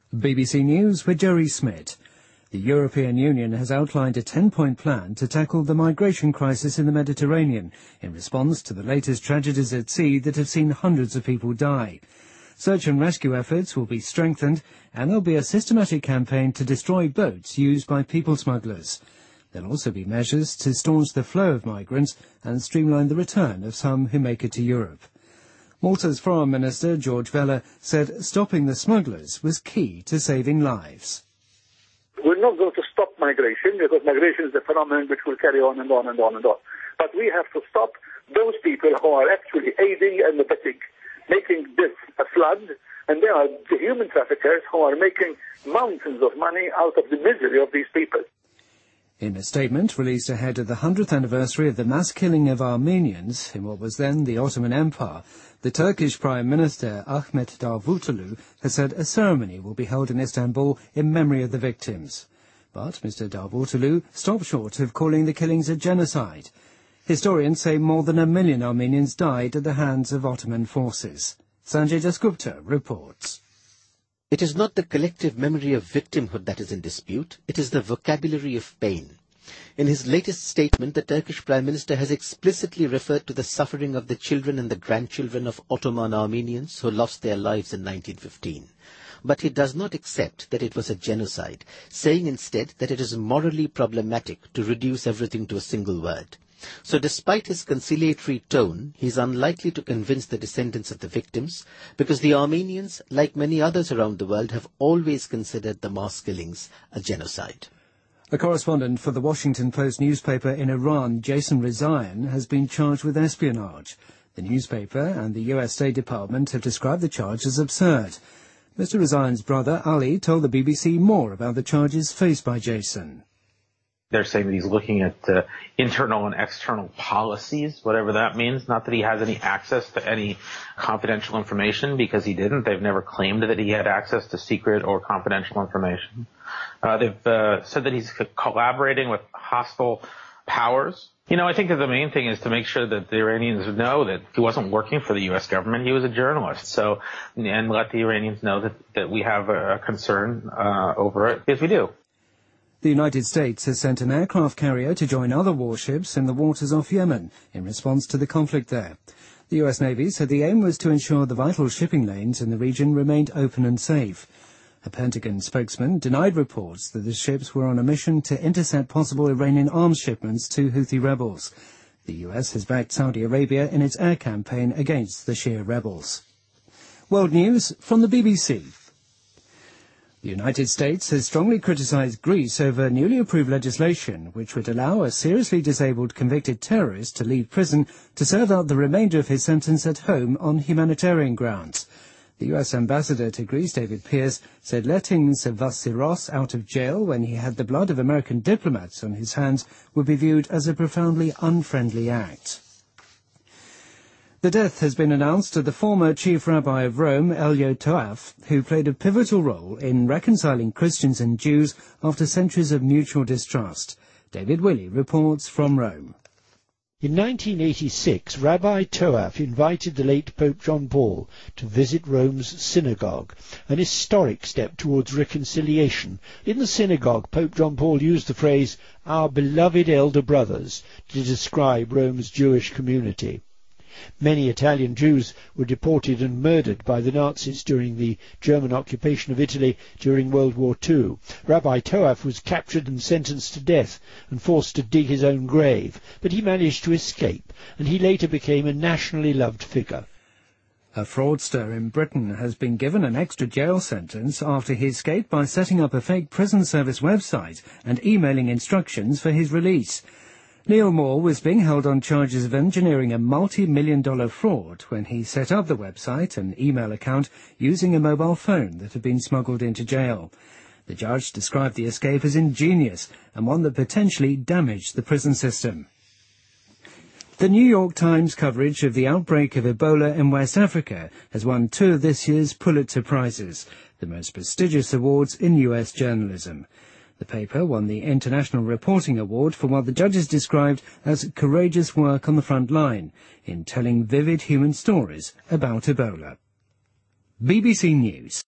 BBC News with Jerry Smith. The European Union has outlined a 10-point plan to tackle the migration crisis in the Mediterranean in response to the latest tragedies at sea that have seen hundreds of people die. Search and rescue efforts will be strengthened, and there'll be a systematic campaign to destroy boats used by people smugglers. There'll also be measures to staunch the flow of migrants and streamline the return of some who make it to Europe. Malta's Foreign Minister, George Vella, said stopping the smugglers was key to saving lives. We're not going to stop migration, because migration is a phenomenon which will carry on and on and on and on. But we have to stop those people who are actually aiding and abetting, making this a flood, and they are the human traffickers who are making mountains of money out of the misery of these people. In a statement released ahead of the 100th anniversary of the mass killing of Armenians in what was then the Ottoman Empire, the Turkish Prime Minister Ahmet Davutoglu has said a ceremony will be held in Istanbul in memory of the victims. But Mr. Davutoglu stopped short of calling the killings a genocide. Historians say more than 1 million Armenians died at the hands of Ottoman forces. Sanjay Dasgupta reports. It is not the collective memory of victimhood that is in dispute, it is the vocabulary of pain. In his latest statement, the Turkish Prime Minister has explicitly referred to the suffering of the children and the grandchildren of Ottoman Armenians who lost their lives in 1915. But he does not accept that it was a genocide, saying instead that it is morally problematic to reduce everything to a single word. So despite his conciliatory tone, he is unlikely to convince the descendants of the victims, because the Armenians, like many others around the world, have always considered the mass killings a genocide. A correspondent for the Washington Post newspaper in Iran, Jason Rezaian, has been charged with espionage. The newspaper and the US State Department have described the charge as absurd. Mr. Rezaian's brother, Ali, told the BBC more about the charges faced by Jason. They're saying that he's looking at internal and external policies, whatever that means. Not that he has any access to any confidential information, because he didn't. They've never claimed that he had access to secret or confidential information. They've said that he's collaborating with hostile powers. You know, I think that the main thing is to make sure that the Iranians know that he wasn't working for the U.S. government. He was a journalist. So, and let the Iranians know that we have a concern over it, because we do. The United States has sent an aircraft carrier to join other warships in the waters off Yemen in response to the conflict there. The US Navy said the aim was to ensure the vital shipping lanes in the region remained open and safe. A Pentagon spokesman denied reports that the ships were on a mission to intercept possible Iranian arms shipments to Houthi rebels. The US has backed Saudi Arabia in its air campaign against the Shia rebels. World News from the BBC. The United States has strongly criticised Greece over newly approved legislation which would allow a seriously disabled convicted terrorist to leave prison to serve out the remainder of his sentence at home on humanitarian grounds. The US ambassador to Greece, David Pearce, said letting Sevasiros out of jail when he had the blood of American diplomats on his hands would be viewed as a profoundly unfriendly act. The death has been announced of the former chief rabbi of Rome, Elio Toaf, who played a pivotal role in reconciling Christians and Jews after centuries of mutual distrust. David Willey reports from Rome. In 1986, Rabbi Toaf invited the late Pope John Paul to visit Rome's synagogue, an historic step towards reconciliation. In the synagogue, Pope John Paul used the phrase, "our beloved elder brothers," to describe Rome's Jewish community. Many Italian Jews were deported and murdered by the Nazis during the German occupation of Italy during World War II. Rabbi Toaf was captured and sentenced to death and forced to dig his own grave, but he managed to escape, and he later became a nationally loved figure. A fraudster in Britain has been given an extra jail sentence after he escaped by setting up a fake prison service website and emailing instructions for his release. Neil Moore was being held on charges of engineering a multi-million-dollar fraud when he set up the website and email account using a mobile phone that had been smuggled into jail. The judge described the escape as ingenious and one that potentially damaged the prison system. The New York Times coverage of the outbreak of Ebola in West Africa has won 2 of this year's Pulitzer Prizes, the most prestigious awards in U.S. journalism. The paper won the International Reporting Award for what the judges described as courageous work on the front line in telling vivid human stories about Ebola. BBC News.